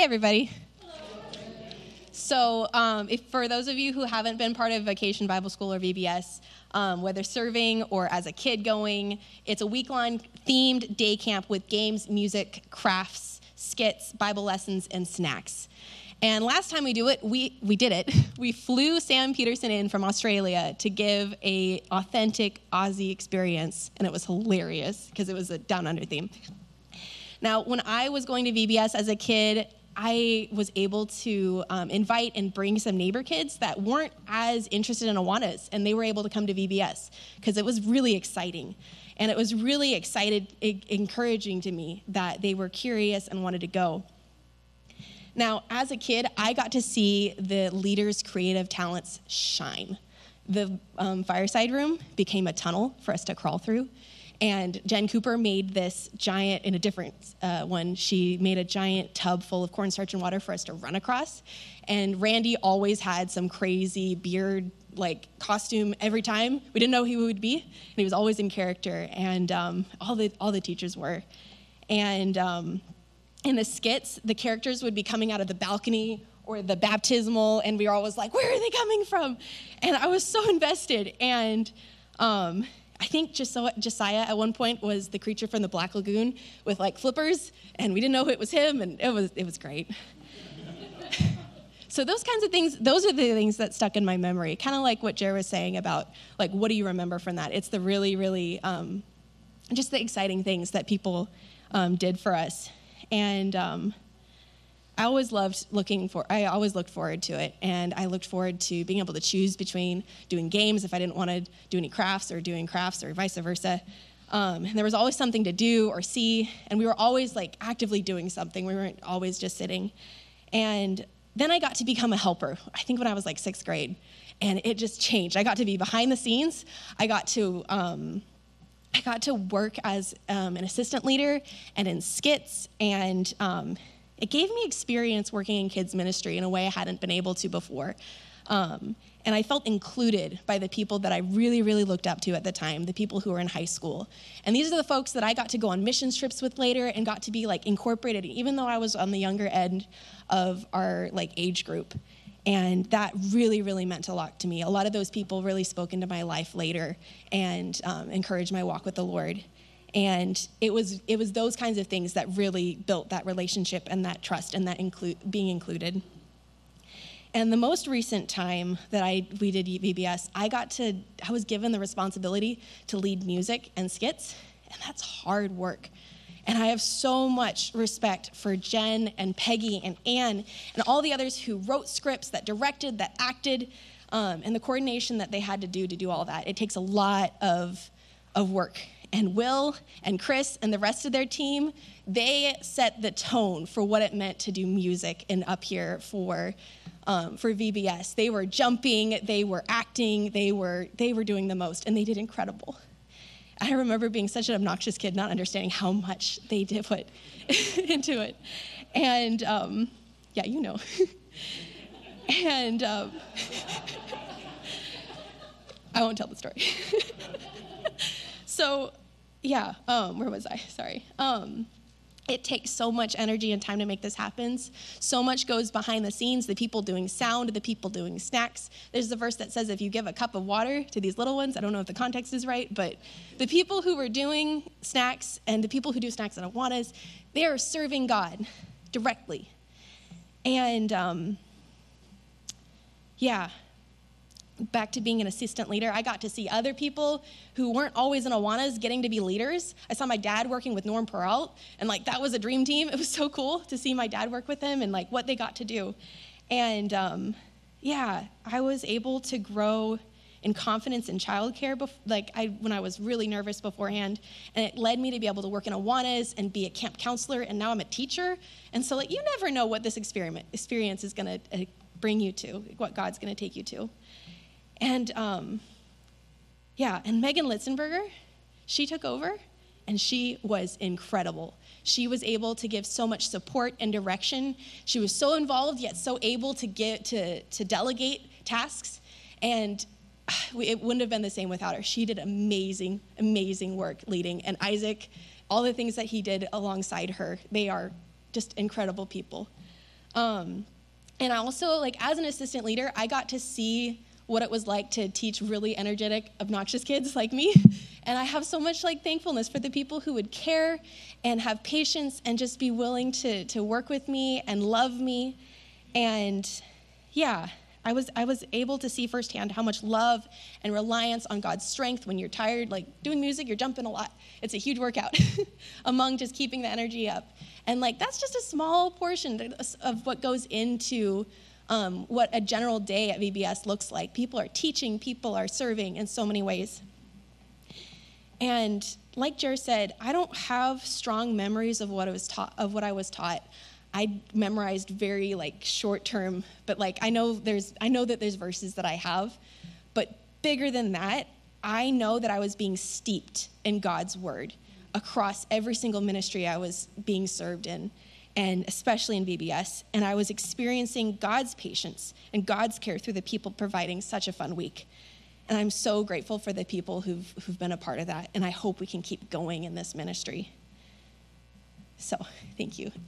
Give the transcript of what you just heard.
Hey, everybody. So if for those of you who haven't been part of Vacation Bible School or VBS, whether serving or as a kid going, it's a week-long themed day camp with games, music, crafts, skits, Bible lessons, and snacks. And last time we did it. We flew Sam Peterson in from Australia to give a authentic Aussie experience, and it was hilarious because it was a down under theme. Now, when I was going to VBS as a kid, I was able to invite and bring some neighbor kids that weren't as interested in Awanas, and they were able to come to VBS because it was really exciting. And it was really encouraging to me that they were curious and wanted to go. Now, as a kid, I got to see the leaders' creative talents shine. The fireside room became a tunnel for us to crawl through. And Jen Cooper made this giant, in a different one, she made a giant tub full of cornstarch and water for us to run across. And Randy always had some crazy beard, costume every time. We didn't know who he would be, and he was always in character, and all the teachers were. And in the skits, the characters would be coming out of the balcony or the baptismal, and we were always like, where are they coming from? And I was so invested, and I think Josiah at one point was the creature from the Black Lagoon with flippers, and we didn't know it was him, and it was great. So those kinds of things, those are the things that stuck in my memory, kind of like what Jared was saying about what do you remember from that? It's the really, really just the exciting things that people did for us, and I always looked forward to it, and I looked forward to being able to choose between doing games if I didn't want to do any crafts, or doing crafts, or vice versa. And there was always something to do or see, and we were always actively doing something. We weren't always just sitting. And then I got to become a helper, I think when I was sixth grade, and it just changed. I got to be behind the scenes. I got to work as an assistant leader and in skits, and it gave me experience working in kids ministry in a way I hadn't been able to before. And I felt included by the people that I really, really looked up to at the time, the people who were in high school. And these are the folks that I got to go on mission trips with later and got to be incorporated, even though I was on the younger end of our age group. And that really, really meant a lot to me. A lot of those people really spoke into my life later and encouraged my walk with the Lord. And it was those kinds of things that really built that relationship and that trust and that being included. And the most recent time that we did VBS, I was given the responsibility to lead music and skits, and that's hard work. And I have so much respect for Jen and Peggy and Ann and all the others who wrote scripts, that directed, that acted, and the coordination that they had to do all that. It takes a lot of work. And Will and Chris and the rest of their team, they set the tone for what it meant to do music and up here for VBS. They were jumping, they were acting, they were doing the most, and they did incredible. I remember being such an obnoxious kid, not understanding how much they did put into it. And yeah, you know. And I won't tell the story. So, yeah, where was I? Sorry. It takes so much energy and time to make this happen. So much goes behind the scenes, the people doing sound, the people doing snacks. There's a verse that says if you give a cup of water to these little ones, I don't know if the context is right, but the people who were doing snacks and the people who do snacks at Awanas, they are serving God directly. And, yeah. Back to being an assistant leader, I got to see other people who weren't always in Awanas getting to be leaders. I saw my dad working with Norm Peralt, and that was a dream team. It was so cool to see my dad work with him and what they got to do. And yeah, I was able to grow in confidence in childcare when I was really nervous beforehand, and it led me to be able to work in Awanas and be a camp counselor, and now I'm a teacher. And so you never know what this experience is going to bring you to, what God's going to take you to. And yeah, and Megan Litzenberger, she took over, and she was incredible. She was able to give so much support and direction. She was so involved, yet so able to delegate tasks, and it wouldn't have been the same without her. She did amazing, amazing work leading, and Isaac, all the things that he did alongside her, they are just incredible people. And I also, like, as an assistant leader, I got to see what it was like to teach really energetic, obnoxious kids like me. And I have so much, like, thankfulness for the people who would care and have patience and just be willing to work with me and love me. And yeah, I was able to see firsthand how much love and reliance on God's strength when you're tired, like doing music, you're jumping a lot. It's a huge workout among just keeping the energy up. And like, that's just a small portion of what goes into what a general day at VBS looks like. People are teaching, people are serving in so many ways. And like Jer said, I don't have strong memories of what I was taught. I memorized very like short term, but like I know that there's verses that I have, but bigger than that, I know that I was being steeped in God's word across every single ministry I was being served in, and especially in VBS. And I was experiencing God's patience and God's care through the people providing such a fun week. And I'm so grateful for the people who've been a part of that. And I hope we can keep going in this ministry. So, thank you.